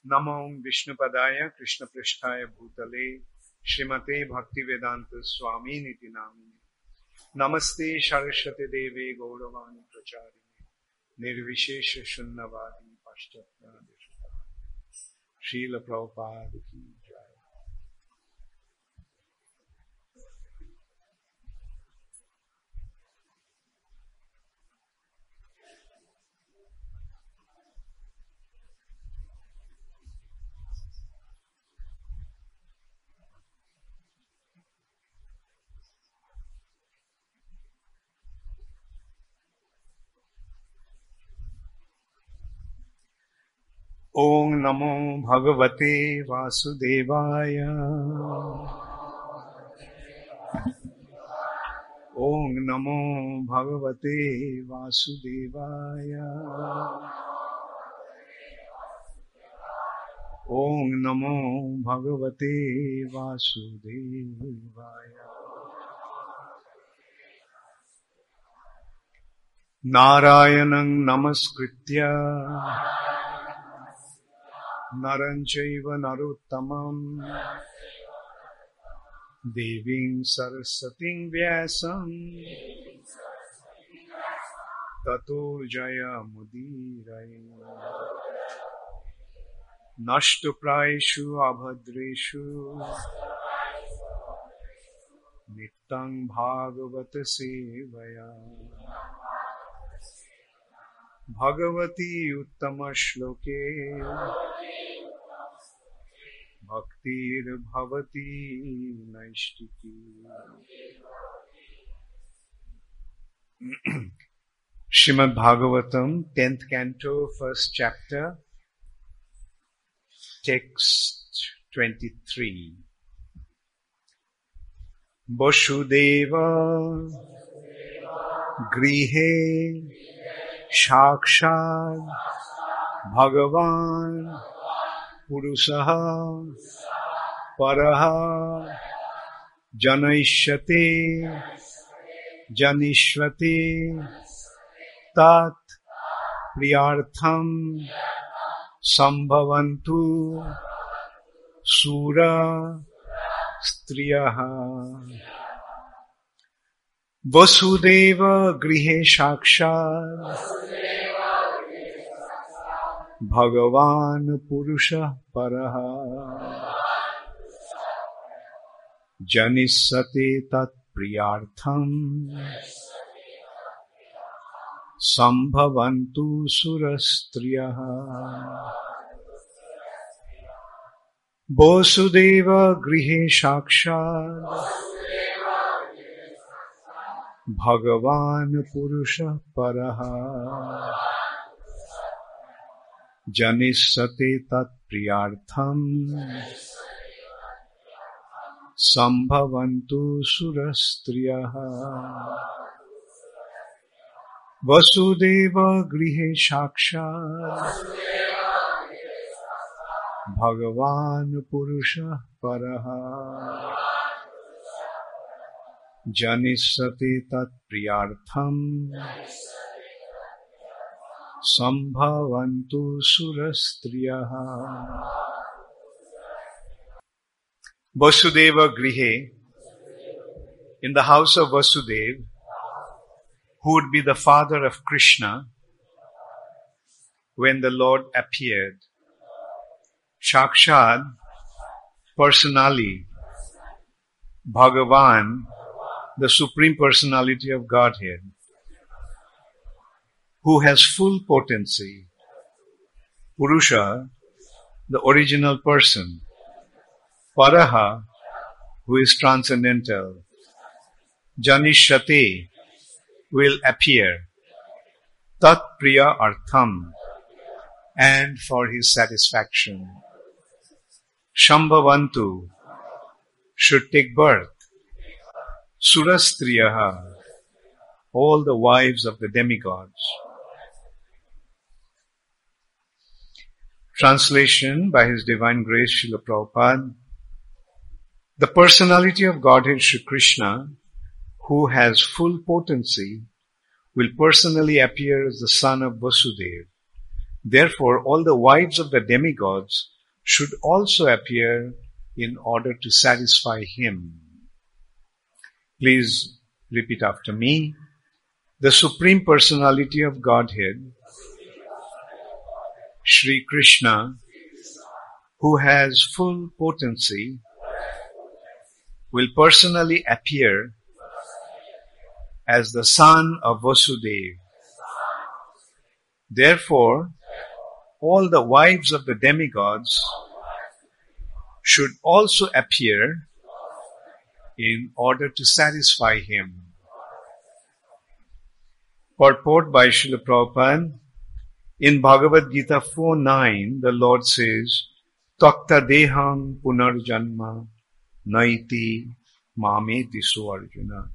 नमो विष्णुपदाय कृष्णपृष्ठाय भूतले श्रीमते भक्तिवेदांत स्वामी निति नामिने नमस्ते सरस्वती देवे गौरवाणी प्रचारिणे निर्विशेष शून्यवादी पाश्चात्य श्रील प्रभुपाद की जय। ओम नमो भगवते वासुदेवाय। ओम नमो भगवते वासुदेवाय। ओम नमो भगवते वासुदेवाय। नारायणं नमस्कृत्य नरं चैव नरोत्तमं देवीं सरस्वतीं व्यासं ततो जयमुदीरये। नष्टप्रायेषु अभद्रेषु नित्यं भागवत सेवया भगवती उत्तम श्लोके भक्तिर्भवती नैष्टिकी। Srimad Bhagavatam, 10th canto, 1st chapter, text 23. Vasudeva grihe Shakshad Bhagavan Purusaha Paraha Janaishyate Janishvate Tat Priyartham Sambhavantu Sura Striyaha. Vasudeva grihe Shakshad Bhagavan Purusha Paraha Janisate Tat Priyartham Sambhavantu Surastriyaha. Vasudeva grihe Shakshad Bhagavan Purusha Paraha Janisate Tat Priyartham Sambhavantu Surastriyaha. Vasudeva grihe Shakshad Bhagavan Purusha Paraha Janisate Tat Priyartham Sambhavantu Surastriyaha. Vasudeva grihe, in the house of Vasudeva, who would be the father of Krishna when the Lord appeared. Shakshad, personally, Bhagavan, the Supreme Personality of Godhead, who has full potency. Purusha, the original person. Paraha, who is transcendental. Janishate, will appear. Tat Priya Artham, and for his satisfaction. Shambhavantu, should take birth. Surastriyaha, all the wives of the demigods. Translation by His Divine Grace Srila Prabhupada. The personality of Godhead Shri Krishna, who has full potency, will personally appear as the son of Vasudeva. Therefore, all the wives of the demigods should also appear in order to satisfy him. Please repeat after me. The Supreme Personality of Godhead, Sri Krishna, who has full potency, will personally appear as the son of Vasudeva. Therefore, all the wives of the demigods should also appear in order to satisfy him. Purport by Srila Prabhupada. In Bhagavad Gita 4:9, the Lord says, Takta deham punarjanma naiti mameti so Arjuna.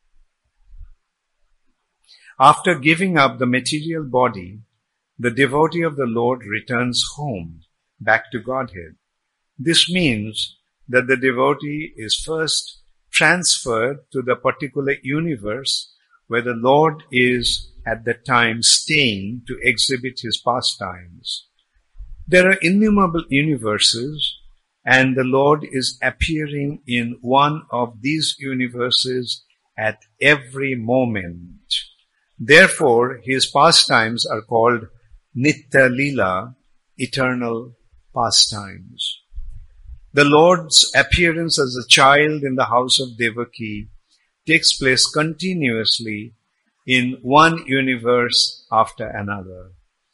After giving up the material body, the devotee of the Lord returns home, back to Godhead. This means that the devotee is first transferred to the particular universe where the Lord is at that time staying to exhibit his pastimes. There are innumerable universes, and the Lord is appearing in one of these universes at every moment. Therefore, his pastimes are called Nitya Lila, eternal pastimes. The Lord's appearance as a child in the house of Devaki takes place continuously in one universe after another.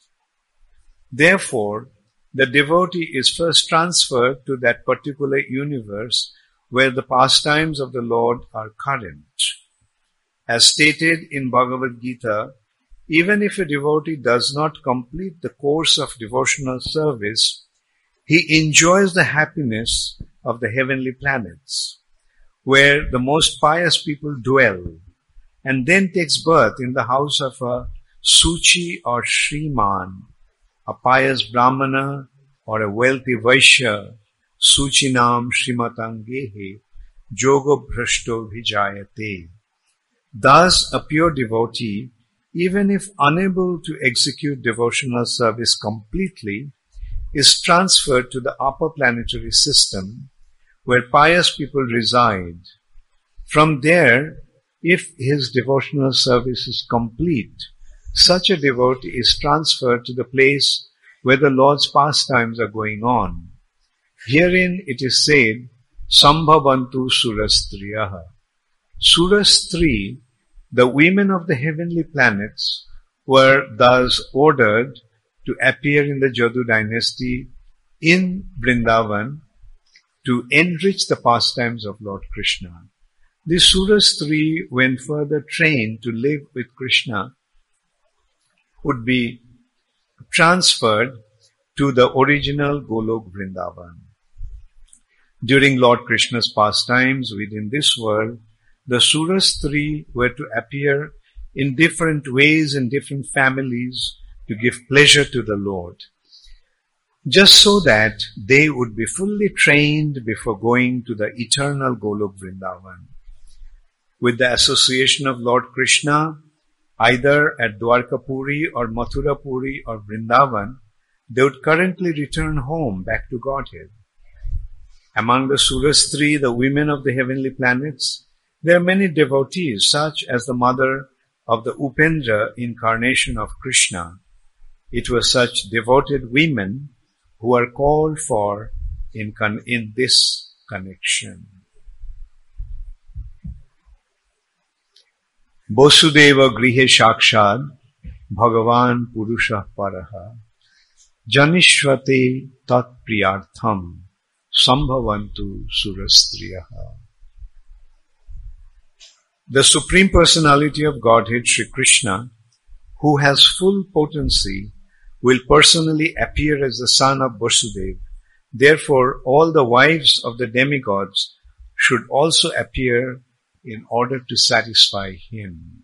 Therefore, the devotee is first transferred to that particular universe where the pastimes of the Lord are current. As stated in Bhagavad Gita, even if a devotee does not complete the course of devotional service, he enjoys the happiness of the heavenly planets, where the most pious people dwell, and then takes birth in the house of a Suchi or Shriman, a pious Brahmana or a wealthy Vaishya, Suchinam Shrimatangehe, Jogo Bhrashto Vijayate. Thus, a pure devotee, even if unable to execute devotional service completely, is transferred to the upper planetary system where pious people reside. From there, if his devotional service is complete, such a devotee is transferred to the place where the Lord's pastimes are going on. Herein it is said, Sambhavantu Surastriyaha. Surastri, the women of the heavenly planets, were thus ordered to appear in the Jadu dynasty in Vrindavan to enrich the pastimes of Lord Krishna. These Surastri, when further trained to live with Krishna, would be transferred to the original Golok Vrindavan. During Lord Krishna's pastimes within this world, the Surastri were to appear in different ways in different families to give pleasure to the Lord, just so that they would be fully trained before going to the eternal Golok Vrindavan. With the association of Lord Krishna, either at Dwarkapuri or Mathurapuri or Vrindavan, they would currently return home back to Godhead. Among the Surastri, the women of the heavenly planets, there are many devotees, such as the mother of the Upendra incarnation of Krishna. It was such devoted women who are called for in this connection. Vasudeva grihe shakshad bhagavan purusha paraha janishvate tat priyartham sambhavantu surastriyaha. The Supreme Personality of Godhead, Sri Krishna, who has full potency, will personally appear as the son of Vasudeva. Therefore, all the wives of the demigods should also appear in order to satisfy him.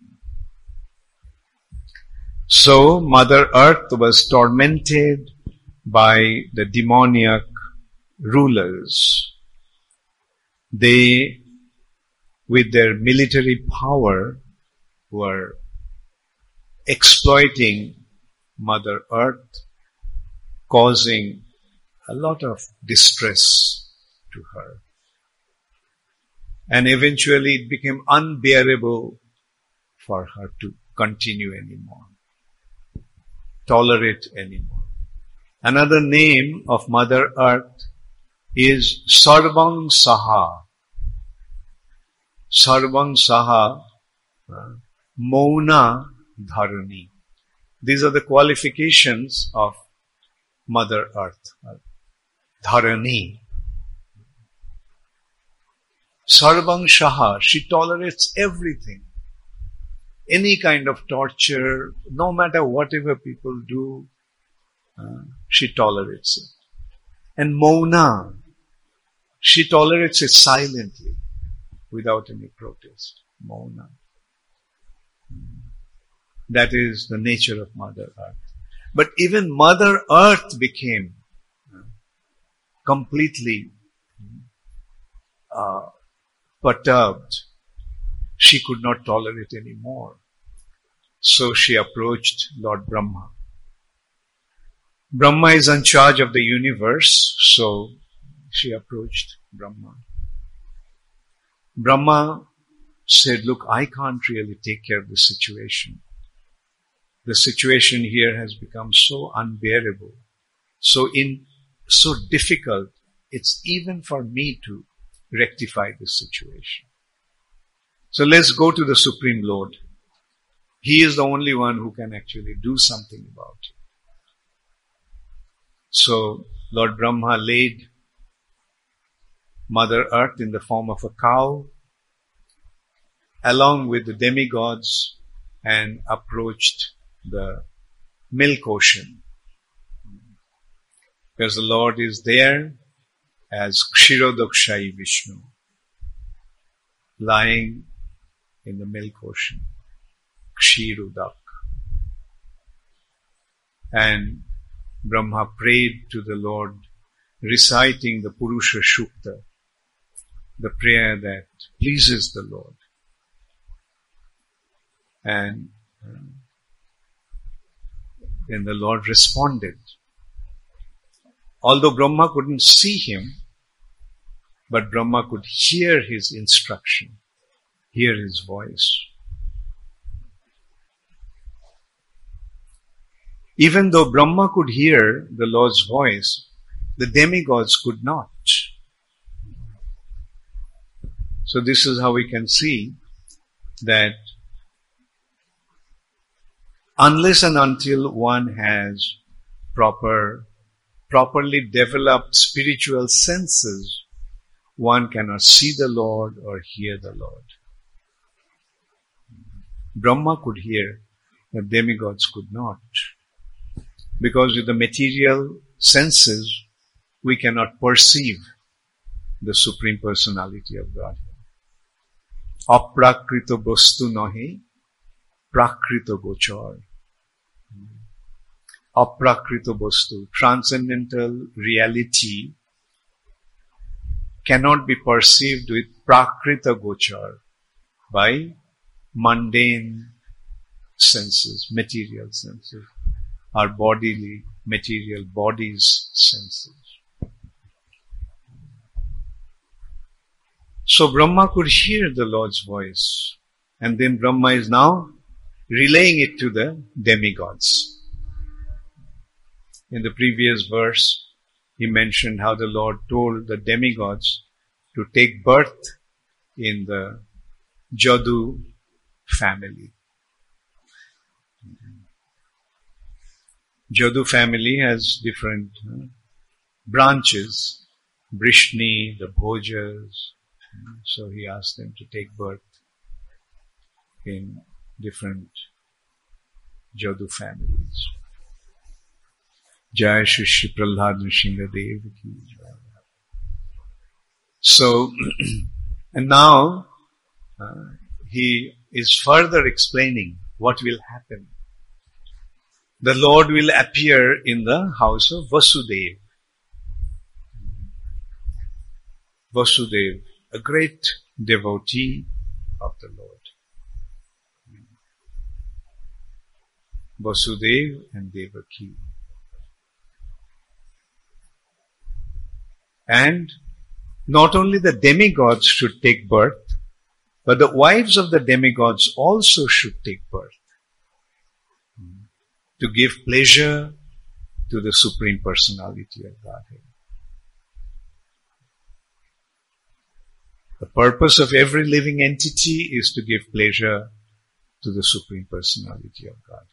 So, Mother Earth was tormented by the demoniac rulers. They, with their military power, were exploiting Mother Earth, causing a lot of distress to her. And eventually it became unbearable for her to continue anymore, tolerate anymore. Another name of Mother Earth is Sarvang Saha. Sarvang Saha, Mauna Dharani. These are the qualifications of Mother Earth. Dharani. Sarvang Saha, she tolerates everything. Any kind of torture, no matter whatever people do, she tolerates it. And Mauna, she tolerates it silently, without any protest. Mauna. That is the nature of Mother Earth. But even Mother Earth became completely perturbed. She could not tolerate anymore. So she approached Lord Brahma. Brahma is in charge of the universe, so she approached Brahma. Brahma said, look, I can't really take care of the situation. The situation here has become so unbearable, so difficult, it's even for me to rectify this situation. So let's go to the Supreme Lord. He is the only one who can actually do something about it. So Lord Brahma laid Mother Earth in the form of a cow along with the demigods and approached the milk ocean. Because the Lord is there as Kshirodakshayi Vishnu, lying in the milk ocean, Kshirodak. And Brahma prayed to the Lord, reciting the Purusha Shukta, the prayer that pleases the Lord. And then the Lord responded. Although Brahma couldn't see him, but Brahma could hear his instruction, hear his voice. Even though Brahma could hear the Lord's voice, the demigods could not. So this is how we can see that unless and until one has properly developed spiritual senses, one cannot see the Lord or hear the Lord. Brahma could hear, but demigods could not. Because with the material senses, we cannot perceive the Supreme Personality of Godhead. Aprakrito vastu nahi, prakrito gochar. Aprakrito vastu, transcendental reality, cannot be perceived with prakrita gochar, by mundane senses, material senses, our bodily, material bodies senses. So Brahma could hear the Lord's voice, and then Brahma is now relaying it to the demigods. In the previous verse, he mentioned how the Lord told the demigods to take birth in the Jadu family. Jadu family has different branches, Brishni, the Bhojas. So he asked them to take birth in different Jadu families. Jai Shri Shri Prahlad Nrsimha Dev ki jai. So, and now he is further explaining what will happen. The Lord will appear in the house of Vasudeva. Vasudeva, a great devotee of the Lord. Vasudeva and Devaki. And not only the demigods should take birth, but the wives of the demigods also should take birth to give pleasure to the Supreme Personality of Godhead. The purpose of every living entity is to give pleasure to the Supreme Personality of Godhead.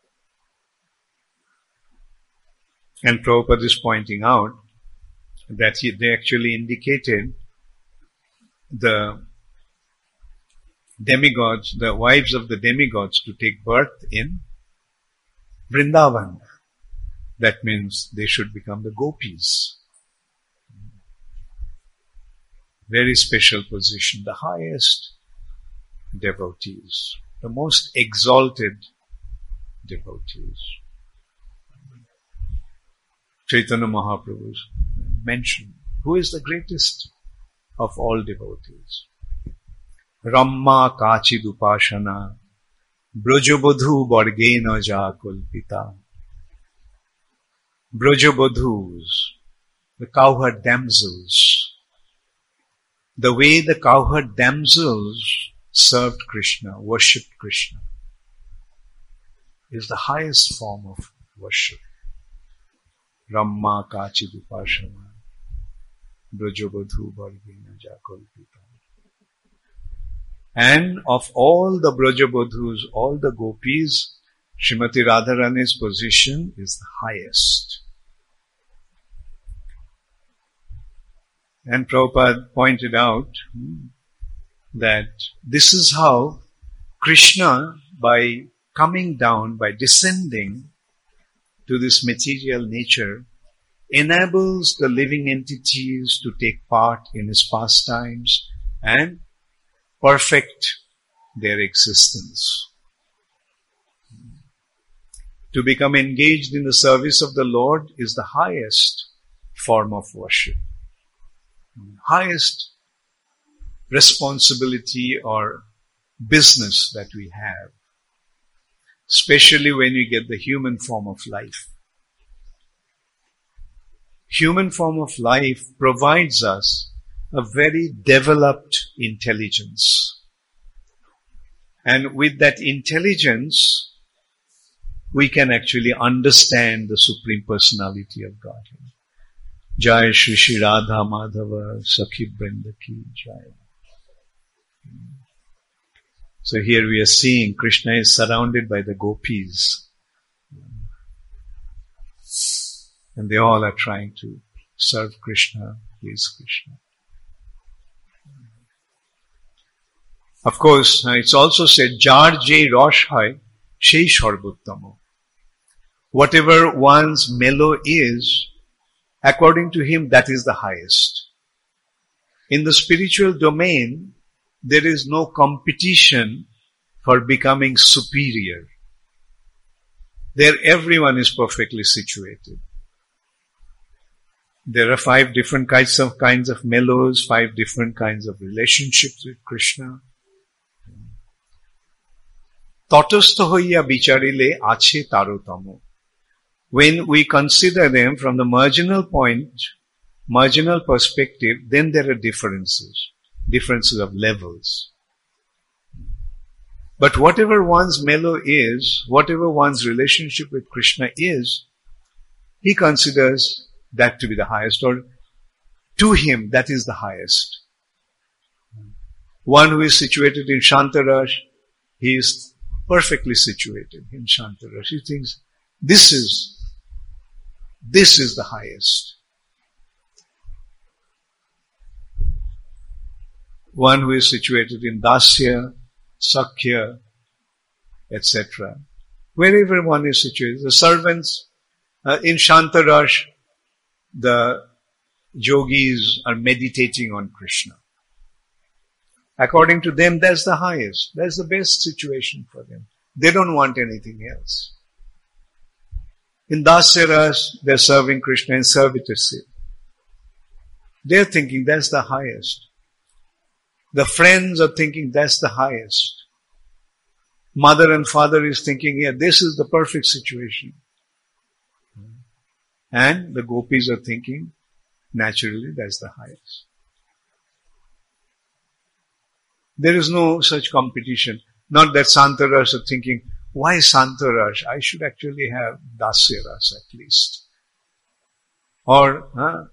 And Prabhupada is pointing out that they actually indicated the demigods, the wives of the demigods, to take birth in Vrindavan. That means they should become the gopis. Very special position, the highest devotees, the most exalted devotees. Chaitanya Mahaprabhu mentioned, who is the greatest of all devotees? Ramma Kachidupashana Brajabodhu Vargena Jakulpita. Brajabodhus, the cowherd damsels. The way the cowherd damsels served Krishna, worshipped Krishna, is the highest form of worship. Ramma Kachidupashana Brajabodhu Vargena Jakulpita. And of all the Brajabodhus, all the gopis, Srimati Radharani's position is the highest. And Prabhupada pointed out that this is how Krishna, by coming down, by descending to this material nature, enables the living entities to take part in his pastimes and perfect their existence. To become engaged in the service of the Lord is the highest form of worship. Highest responsibility or business that we have, especially when we get the human form of life. Human form of life provides us a very developed intelligence. And with that intelligence, we can actually understand the Supreme Personality of Godhead. Jai Shri Shri Radha Madhava Sakhi Vrinda Ki Jai. So here we are seeing Krishna is surrounded by the gopis. And they all are trying to serve Krishna, please Krishna. Of course, it's also said, Jar je rosh hai, shei sarvottamo. Whatever one's mellow is, according to him, that is the highest. In the spiritual domain, there is no competition for becoming superior. There everyone is perfectly situated. There are 5 different kinds of mellows, 5 different kinds of relationships with Krishna. Tatastha hoiya bicharile ache tarotamo. When we consider them from the marginal point, marginal perspective, then there are differences of levels. But whatever one's mellow is, whatever one's relationship with Krishna is, he considers that to be the highest, or to him that is the highest. One who is situated in Shantaraj, he is perfectly situated in Shantaraj. He thinks, this is the highest. One who is situated in Dasya, Sakhya, etc. Wherever one is situated. The servants in Shantaraj, the yogis are meditating on Krishna. According to them, that's the highest. That's the best situation for them. They don't want anything else. In Dasyaras, they're serving Krishna in servitorship. They're thinking that's the highest. The friends are thinking that's the highest. Mother and father is thinking, yeah, this is the perfect situation. And the gopis are thinking, naturally that's the highest. There is no such competition. Not that Santaras are thinking, why Santaras? I should actually have Dasyaras at least. Or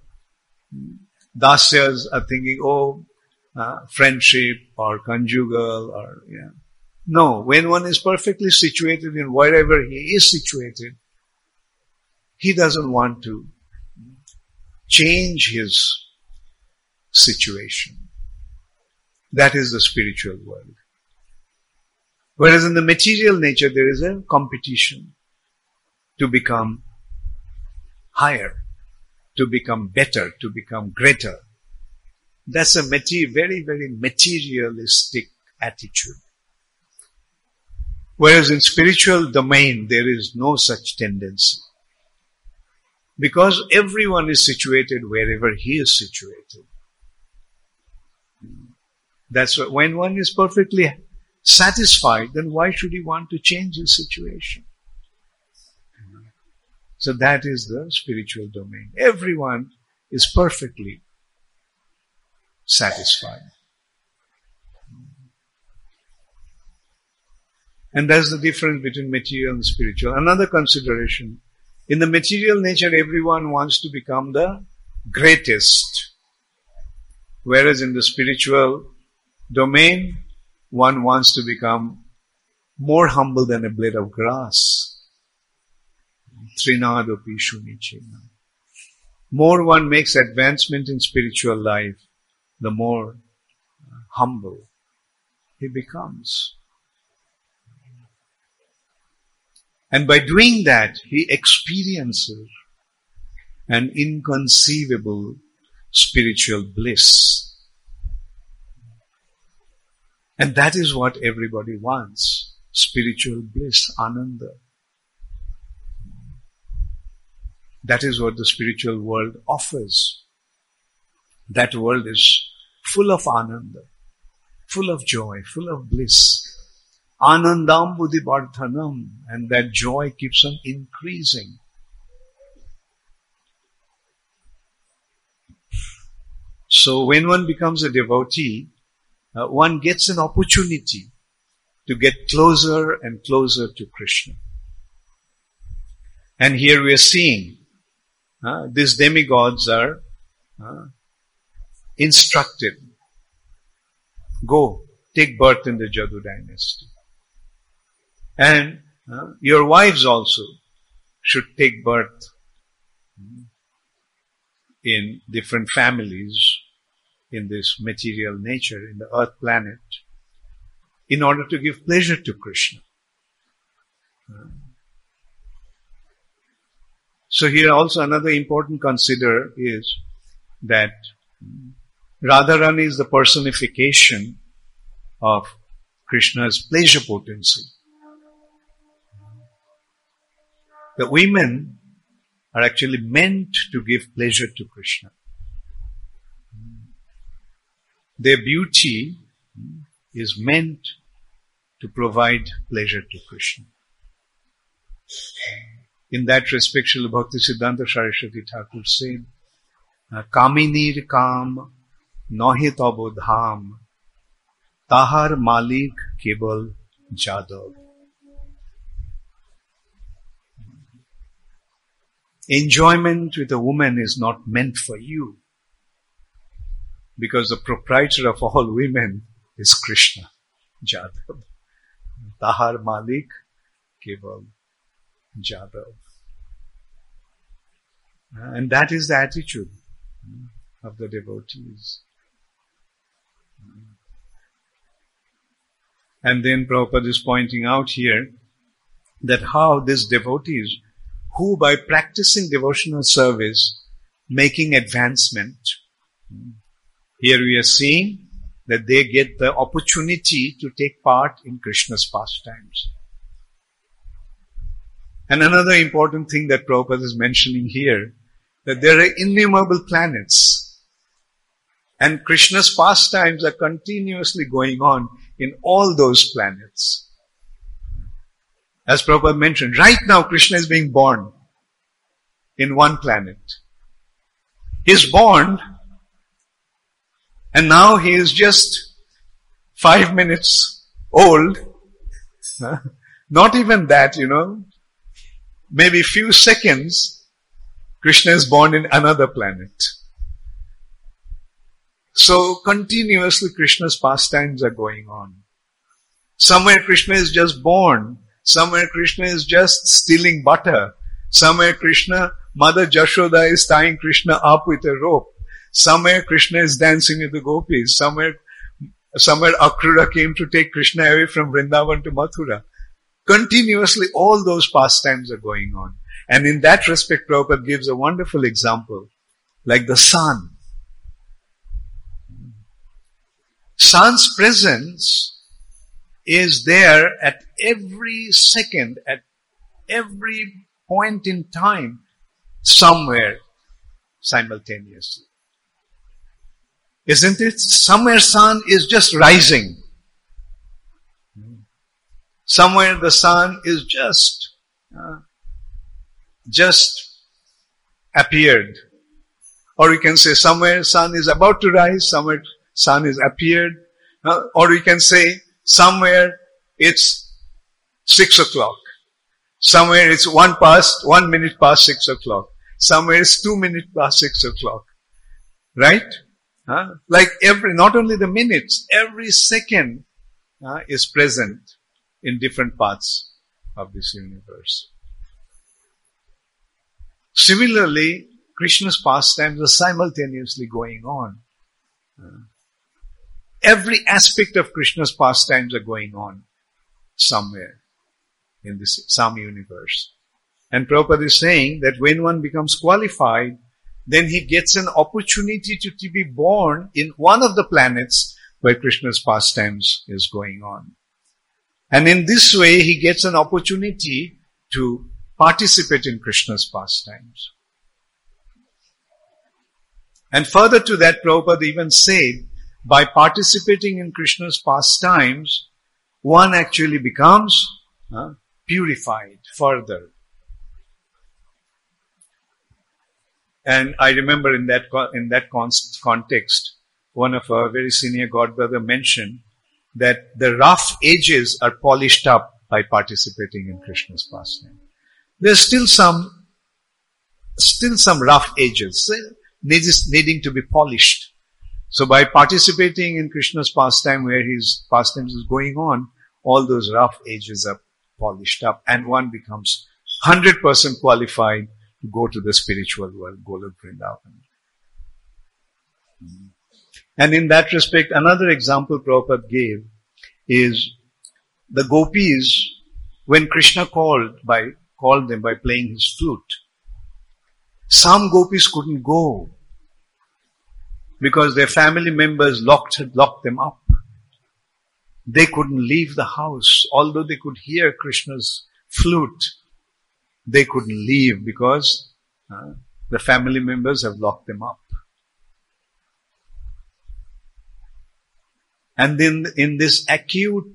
Dasyas are thinking, friendship or conjugal or, yeah. No, when one is perfectly situated in wherever he is situated, he doesn't want to change his situation. That is the spiritual world. Whereas in the material nature, there is a competition to become higher, to become better, to become greater. That's a very, very materialistic attitude. Whereas in spiritual domain, there is no such tendency. Because everyone is situated wherever he is situated. That's why when one is perfectly satisfied, then why should he want to change his situation? So that is the spiritual domain. Everyone is perfectly satisfied. And that's the difference between material and spiritual. Another consideration. In the material nature, everyone wants to become the greatest. Whereas in the spiritual domain, one wants to become more humble than a blade of grass. Trinadopi shunichena. More one makes advancement in spiritual life, the more humble he becomes. And by doing that, he experiences an inconceivable spiritual bliss. And that is what everybody wants. Spiritual bliss, ananda. That is what the spiritual world offers. That world is full of ananda, full of joy, full of bliss. Anandam buddhibardhanam. And that joy keeps on increasing. So when one becomes a devotee, one gets an opportunity to get closer and closer to Krishna. And here we are seeing these demigods are instructed. Go, take birth in the Jadu dynasty. And your wives also should take birth in different families in this material nature, in the earth planet, in order to give pleasure to Krishna. So here also another important consider is that Radharani is the personification of Krishna's pleasure potency. The women are actually meant to give pleasure to Krishna. Their beauty is meant to provide pleasure to Krishna. In that respect, Srila Bhakti Siddhanta Saraswati Thakur said, Kaminir kam nahi tabo dham, tahar malik kebal jadav. Enjoyment with a woman is not meant for you, because the proprietor of all women is Krishna, Jadav. Tahar Malik Keval Jadav. And that is the attitude of the devotees. And then Prabhupada is pointing out here that how these devotees, who by practicing devotional service, making advancement, here we are seeing that they get the opportunity to take part in Krishna's pastimes. And another important thing that Prabhupada is mentioning here, that there are innumerable planets, and Krishna's pastimes are continuously going on in all those planets. As Prabhupada mentioned, right now Krishna is being born in one planet. He's born, and now he is just 5 minutes old. Not even that, maybe few seconds, Krishna is born in another planet. So continuously Krishna's pastimes are going on. Somewhere Krishna is just born. Somewhere Krishna is just stealing butter. Somewhere Mother Jashoda is tying Krishna up with a rope. Somewhere Krishna is dancing with the gopis. Somewhere Akrura came to take Krishna away from Vrindavan to Mathura. Continuously all those pastimes are going on. And in that respect, Prabhupada gives a wonderful example, like the sun. Sun's presence is there at every second, at every point in time, somewhere simultaneously. Isn't it? Somewhere sun is just rising. Somewhere the sun is just appeared. Or you can say somewhere sun is about to rise, somewhere sun is appeared. Or you can say somewhere it's 6 o'clock. Somewhere it's 1 minute past 6 o'clock. Somewhere it's 2 minutes past 6 o'clock. Right? Like not only the minutes, every second is present in different parts of this universe. Similarly, Krishna's pastimes are simultaneously going on. Every aspect of Krishna's pastimes are going on somewhere in some universe. And Prabhupada is saying that when one becomes qualified, then he gets an opportunity to be born in one of the planets where Krishna's pastimes is going on. And in this way, he gets an opportunity to participate in Krishna's pastimes. And further to that, Prabhupada even said, by participating in Krishna's pastimes, one actually becomes purified further. And I remember in that context, one of our very senior godbrother mentioned that the rough edges are polished up by participating in Krishna's pastime. There's still some rough edges needing to be polished. So by participating in Krishna's pastime where his pastimes is going on, all those rough edges are polished up and one becomes 100% qualified to go to the spiritual world, Golok Vrindavan. And in that respect, another example Prabhupada gave is the gopis, when Krishna called them by playing his flute. Some gopis couldn't go because their family members had locked them up. They couldn't leave the house. Although they could hear Krishna's flute, they couldn't leave because the family members have locked them up. And then in this acute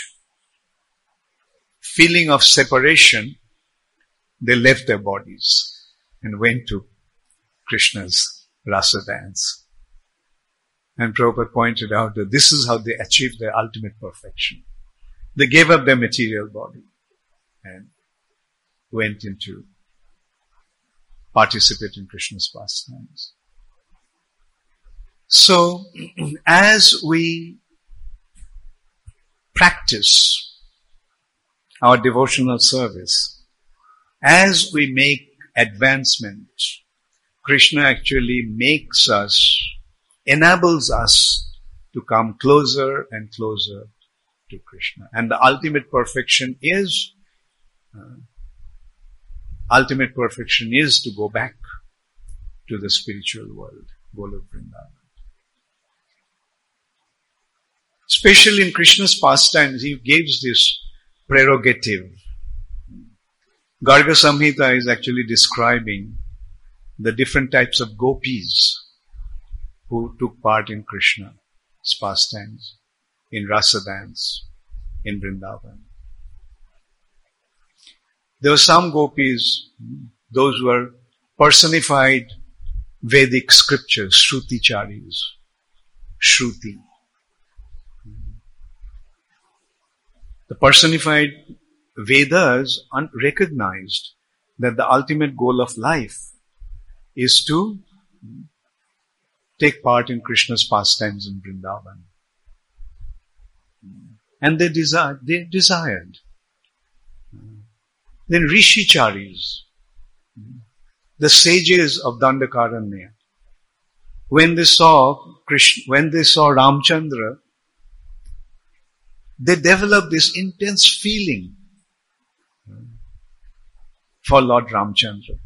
feeling of separation, they left their bodies and went to Krishna's rasa dance. And Prabhupada pointed out that this is how they achieved their ultimate perfection. They gave up their material body and went into participate in Krishna's pastimes. So, as we practice our devotional service, as we make advancement, Krishna actually enables us to come closer and closer to Krishna. And the ultimate perfection is to go back to the spiritual world, Golok Vrindavan. Especially in Krishna's pastimes, he gives this prerogative. Garga Samhita is actually describing the different types of gopis who took part in Krishna's pastimes, in rasa dance, in Vrindavan. There were some gopis, those who were personified Vedic scriptures, Shruti-charis, Shruti. The personified Vedas recognized that the ultimate goal of life is to take part in Krishna's pastimes in Vrindavan. And they desired. Then Rishi-charis, the sages of Dandakaranya, when they saw Ramchandra, they developed this intense feeling for Lord Ramchandra.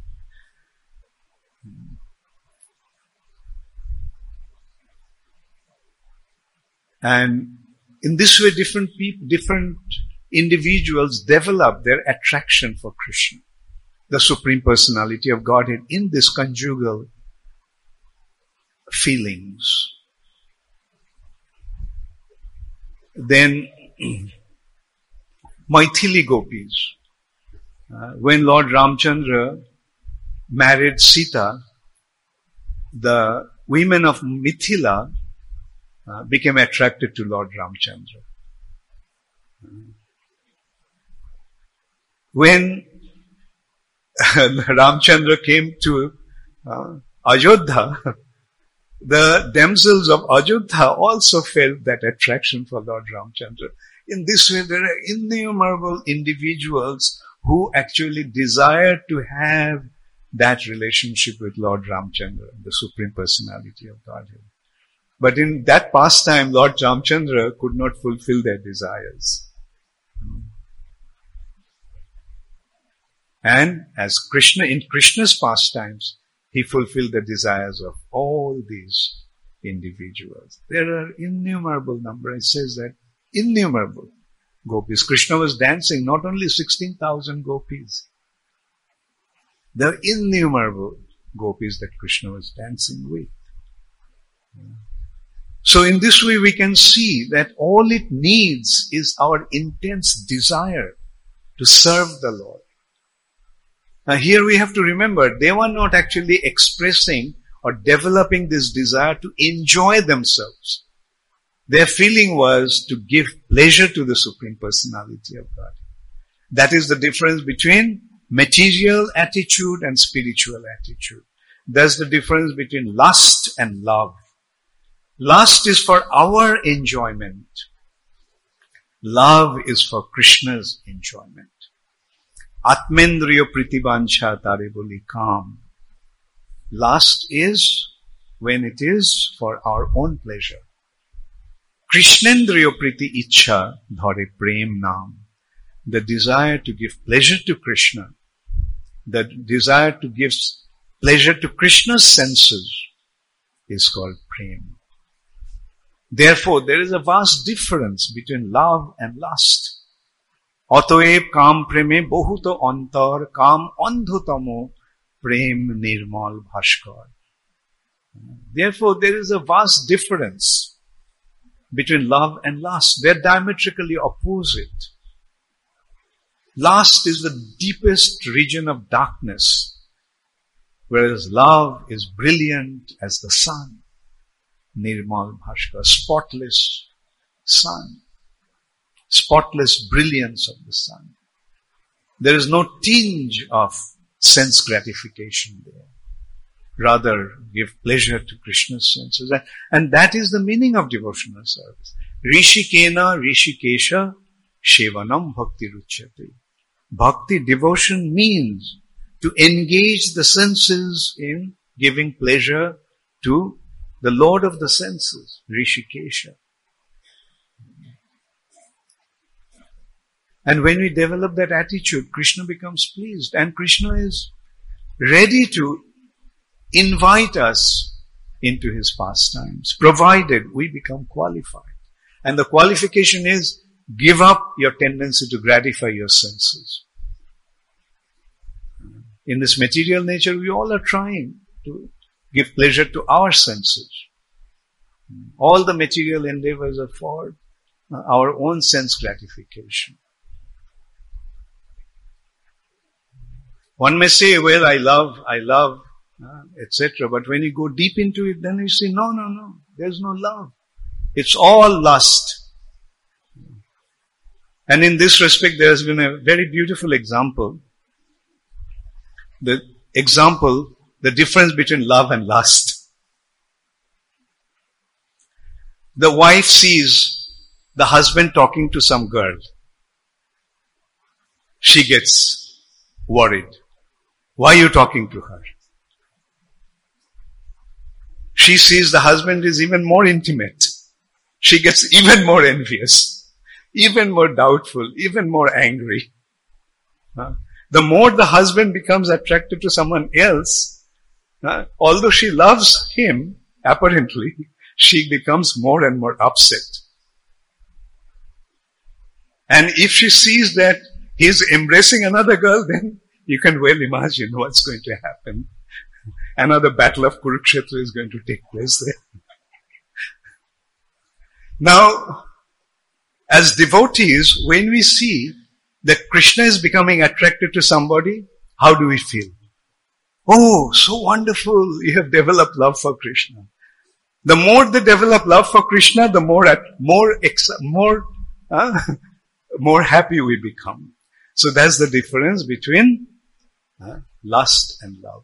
And in this way, different individuals develop their attraction for Krishna, the Supreme Personality of Godhead, in this conjugal feelings. Then Maithili gopis, when Lord Ramchandra married Sita, the women of Mithila became attracted to Lord Ramchandra. When Ramchandra came to Ajodha, the damsels of Ajodha also felt that attraction for Lord Ramchandra. In this way, there are innumerable individuals who actually desire to have that relationship with Lord Ramchandra, the Supreme Personality of Godhead. But in that pastime, Lord Ramchandra could not fulfill their desires. And as Krishna, in Krishna's pastimes, he fulfilled the desires of all these individuals. There are innumerable number. It says that innumerable gopis. Krishna was dancing not only 16,000 gopis. There are innumerable gopis that Krishna was dancing with. So in this way we can see that all it needs is our intense desire to serve the Lord. Now here we have to remember, they were not actually expressing or developing this desire to enjoy themselves. Their feeling was to give pleasure to the Supreme Personality of God. That is the difference between material attitude and spiritual attitude. That's the difference between lust and love. Lust is for our enjoyment. Love is for Krishna's enjoyment. Atmendriya pritibancha tare boli kam. Lust is when it is for our own pleasure. Krishnendriya priti ichha dhare prem nam. The desire to give pleasure to Krishna, the desire to give pleasure to Krishna's senses is called prem. Therefore, there is a vast difference between love and lust. Otoeb kam preme bohuto antar kam andhutamo prem nirmal bhaskar. Therefore, there is a vast difference between love and lust. They are diametrically opposite. Lust is the deepest region of darkness, whereas love is brilliant as the sun. Nirmal Bhaskar, spotless sun, spotless brilliance of the sun. There is no tinge of sense gratification there. Rather, give pleasure to Krishna's senses. And that is the meaning of devotional service. Rishikena Rishikesha Shevanam Bhakti Ruchyate. Bhakti, devotion, means to engage the senses in giving pleasure to the Lord of the senses, Rishikesha. And when we develop that attitude, Krishna becomes pleased, and Krishna is ready to invite us into his pastimes, provided we become qualified. And the qualification is, give up your tendency to gratify your senses. In this material nature, we all are trying to give pleasure to our senses. All the material endeavors are for our own sense gratification. One may say, well, I love etc. But when you go deep into it, then you see, no, there's no love. It's all lust. And in this respect, there has been a very beautiful example. The difference between love and lust. The wife sees the husband talking to some girl. She gets worried. Why are you talking to her? She sees the husband is even more intimate. She gets even more envious, even more doubtful, even more angry. The more the husband becomes attracted to someone else, although she loves him, apparently, she becomes more and more upset. And if she sees that he's embracing another girl, then you can well imagine what's going to happen. Another battle of Kurukshetra is going to take place there. Now, as devotees, when we see that Krishna is becoming attracted to somebody, how do we feel? Oh, so wonderful, you have developed love for Krishna. The more they develop love for Krishna, the more happy we become. So that's the difference between lust and love.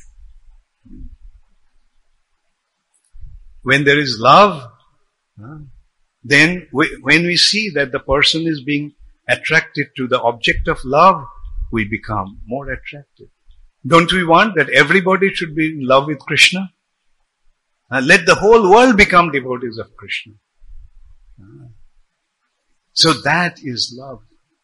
When there is love, then when we see that the person is being attracted to the object of love, we become more attracted. Don't we want that everybody should be in love with Krishna? Let the whole world become devotees of Krishna. So that is love.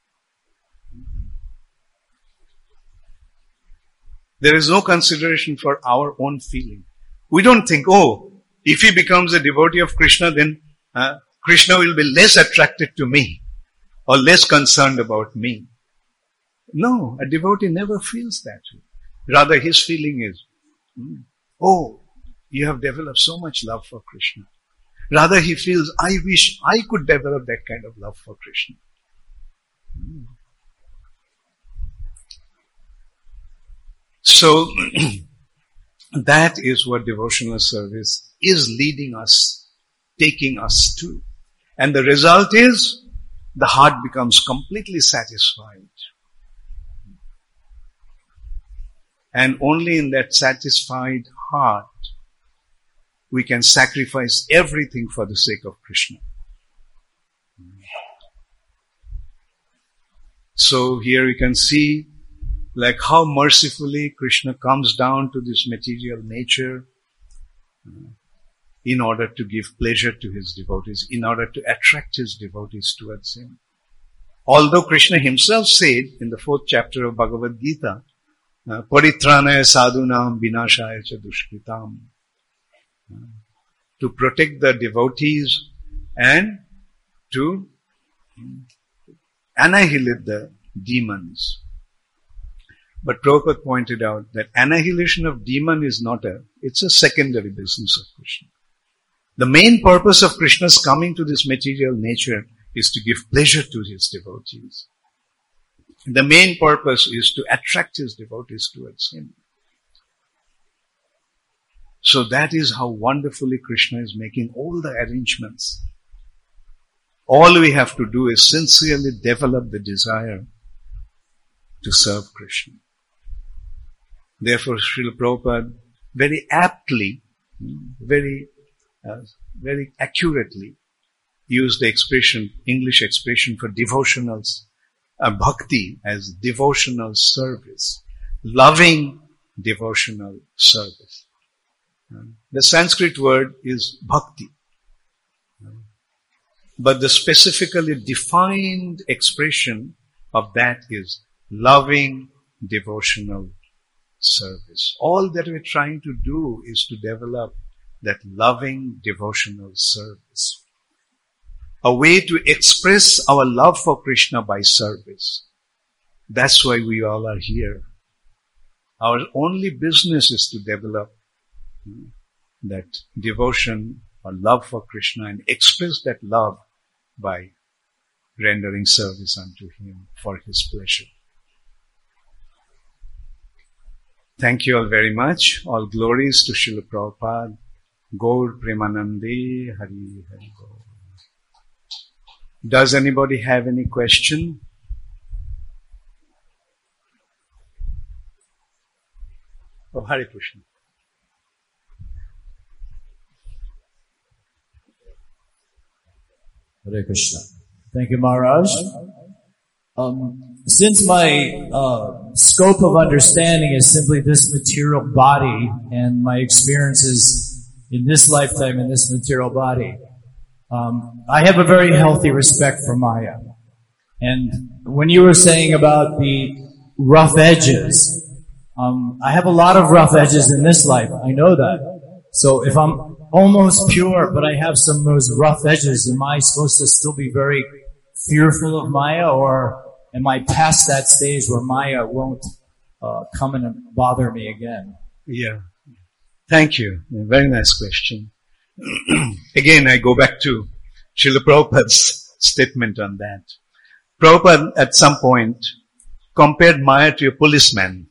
There is no consideration for our own feeling. We don't think, if he becomes a devotee of Krishna, then Krishna will be less attracted to me or less concerned about me. No, a devotee never feels that way. Rather, his feeling is, you have developed so much love for Krishna. Rather, he feels, I wish I could develop that kind of love for Krishna. So, that is what devotional service is leading us, taking us to. And the result is, the heart becomes completely satisfied. And only in that satisfied heart, we can sacrifice everything for the sake of Krishna. So here we can see like how mercifully Krishna comes down to this material nature in order to give pleasure to his devotees, in order to attract his devotees towards him. Although Krishna himself said in the 4th chapter of Bhagavad Gita, Paritranaya sadhunam vinashaya cha dushkritam, to protect the devotees and to annihilate the demons. But Prabhupada pointed out that annihilation of demon is it's a secondary business of Krishna. The main purpose of Krishna's coming to this material nature is to give pleasure to his devotees. The main purpose is to attract his devotees towards him. So that is how wonderfully Krishna is making all the arrangements. All we have to do is sincerely develop the desire to serve Krishna. Therefore, Srila Prabhupada very aptly, very accurately used the English expression for devotionals, bhakti as devotional service, loving devotional service. The Sanskrit word is bhakti. But the specifically defined expression of that is loving devotional service. All that we're trying to do is to develop that loving devotional service. A way to express our love for Krishna by service. That's why we all are here. Our only business is to develop that devotion or love for Krishna and express that love by rendering service unto him for his pleasure. Thank you all very much. All glories to Srila Prabhupada. Gaur Premanande Hari Hari Gaur. Does anybody have any question? Oh, Hare Krishna. Hare Krishna. Thank you, Maharaj. Since my scope of understanding is simply this material body and my experiences in this lifetime in this material body, I have a very healthy respect for Maya. And when you were saying about the rough edges, I have a lot of rough edges in this life. I know that. So if I'm almost pure, but I have some of those rough edges, am I supposed to still be very fearful of Maya, or am I past that stage where Maya won't come and bother me again? Yeah. Thank you. Very nice question. Again, I go back to Srila Prabhupada's statement on that. Prabhupada at some point compared Maya to a policeman.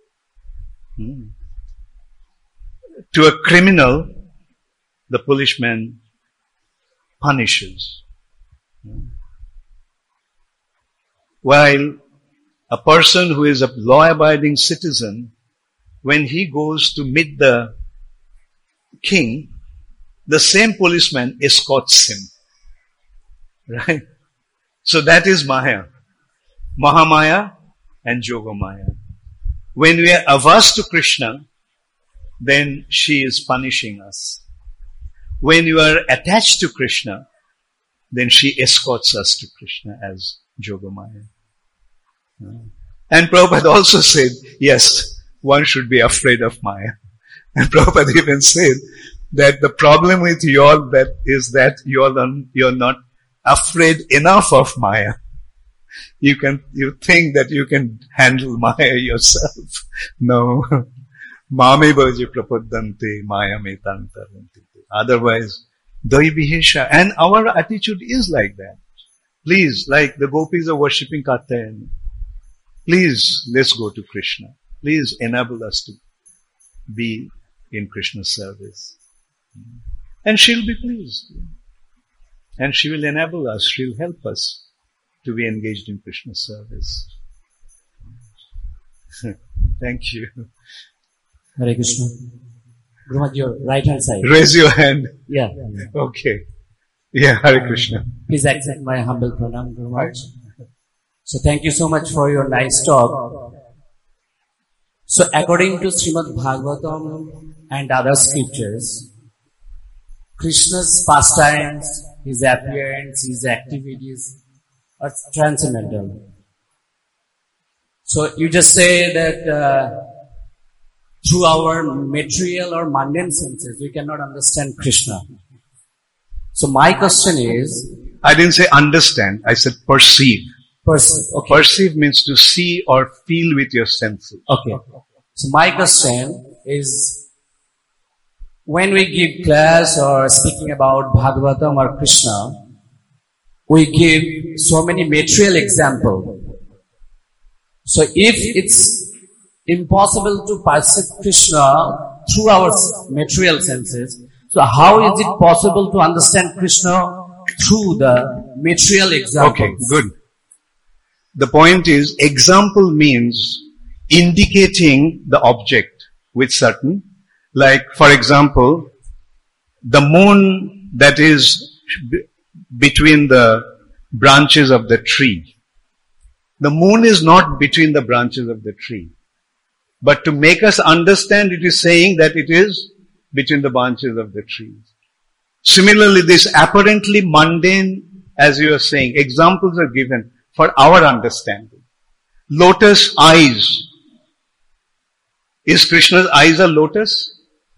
To a criminal, the policeman punishes. While a person who is a law-abiding citizen, when he goes to meet the king, the same policeman escorts him. Right? So that is Maya. Mahamaya and Yogamaya. When we are averse to Krishna, then she is punishing us. When you are attached to Krishna, then she escorts us to Krishna as Yogamaya. And Prabhupada also said, yes, one should be afraid of Maya. And Prabhupada even said that the problem with you all is that you're not afraid enough of Maya. You think that you can handle Maya yourself. No. Mame bhaje prapaddante maya me tantaranti. Otherwise, daibihesha. And our attitude is like that. Please, like the gopis are worshipping Katyayani. Please, let's go to Krishna. Please enable us to be in Krishna's service. And she'll be pleased. And she will enable us, she'll help us to be engaged in Krishna's service. Thank you. Hare Krishna. Guru, your right hand side. Raise your hand. Yeah. Okay. Yeah, Hare Krishna. Please accept my humble pranam, Guru Maharaj. So thank you so much for your nice talk. So according to Srimad Bhagavatam and other scriptures, Krishna's pastimes, his appearance, his activities are transcendental. So you just say that through our material or mundane senses, we cannot understand Krishna. So my question is... I didn't say understand, I said perceive. Perceive, okay. Perceive means to see or feel with your senses. Okay. So my question is, when we give class or speaking about Bhagavatam or Krishna, we give so many material examples. So if it's impossible to perceive Krishna through our material senses, so how is it possible to understand Krishna through the material examples? Okay, good. The point is, example means indicating the object with certain, like for example, the moon that is between the branches of the tree. The moon is not between the branches of the tree. But to make us understand, it is saying that it is between the branches of the trees. Similarly, this apparently mundane, as you are saying, examples are given for our understanding. Lotus eyes. Is Krishna's eyes a lotus?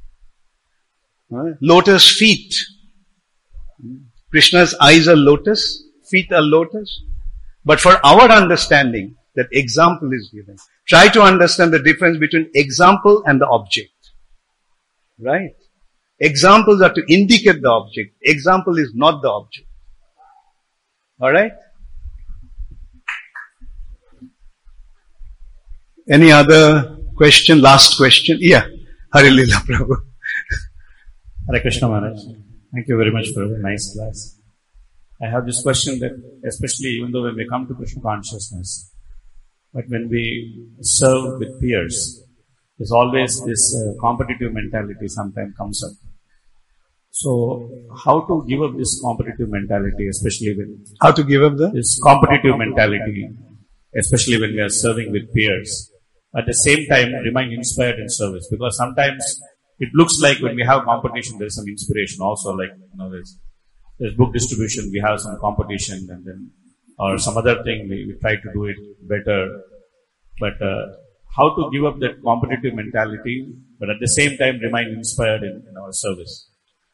Lotus feet. Krishna's eyes are lotus, feet are lotus. But for our understanding, that example is given. Try to understand the difference between example and the object. Right? Examples are to indicate the object. Example is not the object. Alright? Any other question, last question. Yeah, Hare Lila Prabhu. Hare Krishna Maharaj. Thank you very much for a nice class. I have this question that, especially even though when we come to Krishna consciousness, but when we serve with peers, there's always this competitive mentality sometimes comes up. So, how to give up this competitive mentality, especially when How to give up the? this competitive mentality, especially when we are serving with peers. At the same time, remain inspired in service, because sometimes it looks like when we have competition, there is some inspiration also, like, there's book distribution, we have some competition, and then, or some other thing, we try to do it better. But, how to give up that competitive mentality, but at the same time remain inspired in our service?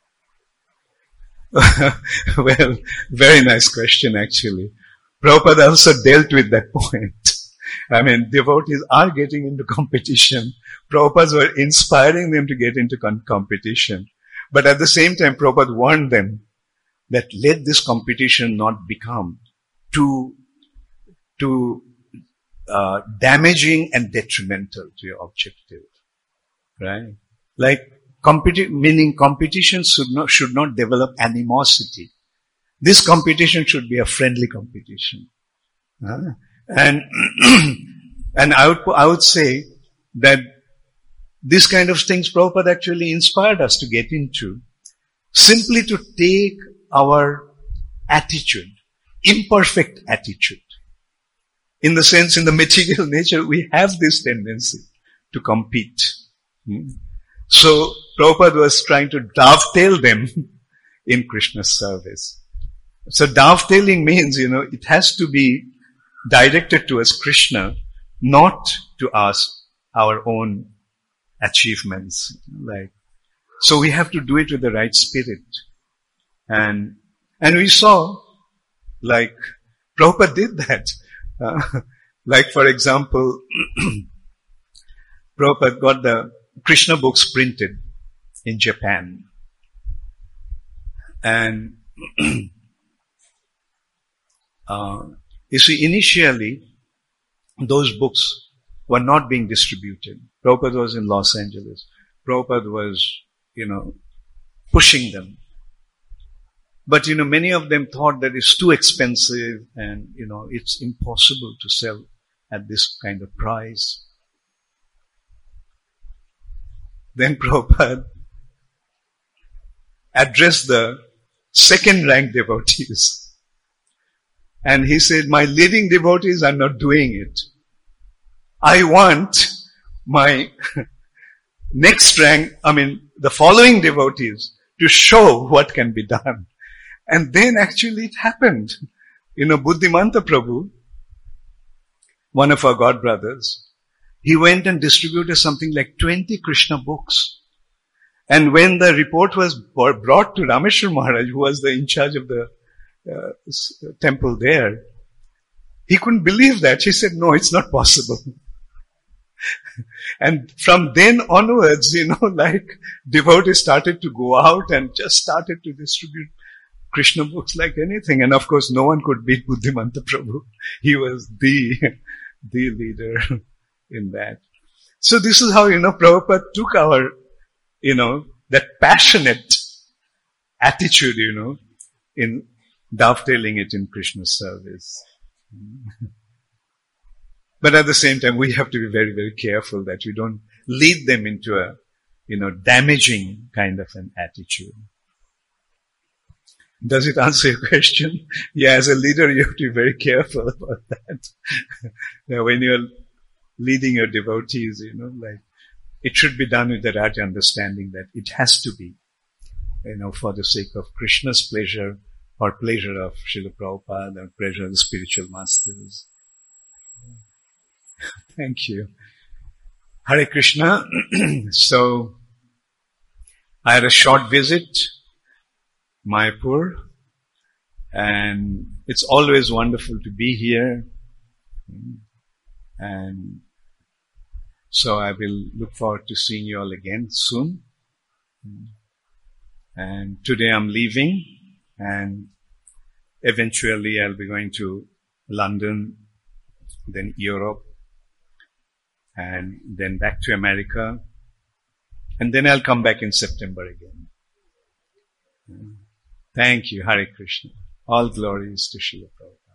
Well, very nice question actually. Prabhupada also dealt with that point. I mean, devotees are getting into competition. Prabhupada were inspiring them to get into competition. But at the same time, Prabhupada warned them that let this competition not become too damaging and detrimental to your objective. Right? Like, meaning competition should not develop animosity. This competition should be a friendly competition. And I would say that this kind of things Prabhupada actually inspired us to get into, simply to take our attitude, imperfect attitude. In the sense, in the material nature, we have this tendency to compete. So, Prabhupada was trying to dovetail them in Krishna's service. So, dovetailing means, it has to be directed towards Krishna, not to us, our own achievements. So we have to do it with the right spirit. And we saw, Prabhupada did that. For example, Prabhupada got the Krishna books printed in Japan. And you see, initially, those books were not being distributed. Prabhupada was in Los Angeles. Prabhupada was, pushing them. But, many of them thought that it's too expensive and, it's impossible to sell at this kind of price. Then Prabhupada addressed the second-rank devotees. And he said, my leading devotees are not doing it. I want my next rank, the following devotees to show what can be done. And then actually it happened. Buddhimanta Prabhu, one of our god brothers, he went and distributed something like 20 Krishna books. And when the report was brought to Rameshwar Maharaj, who was in charge of the temple there, he couldn't believe that. He said, no, it's not possible. And from then onwards, devotees started to go out and just started to distribute Krishna books like anything. And of course, no one could beat Buddhimanta Prabhu. He was the leader in that. So this is how, Prabhupada took our, that passionate attitude, in dovetailing it in Krishna's service. But at the same time, we have to be very, very careful that we don't lead them into a, damaging kind of an attitude. Does it answer your question? Yeah, as a leader, you have to be very careful about that. When you're leading your devotees, it should be done with the right understanding that it has to be, for the sake of Krishna's pleasure or pleasure of Srila Prabhupada or pleasure of the spiritual masters. Thank you. Hare Krishna. So, I had a short visit, Mayapur, and it's always wonderful to be here. And so I will look forward to seeing you all again soon. And today I'm leaving, and eventually I'll be going to London, then Europe, and then back to America. And then I'll come back in September again. Thank you. Hare Krishna. All glories to Srila Prabhupada.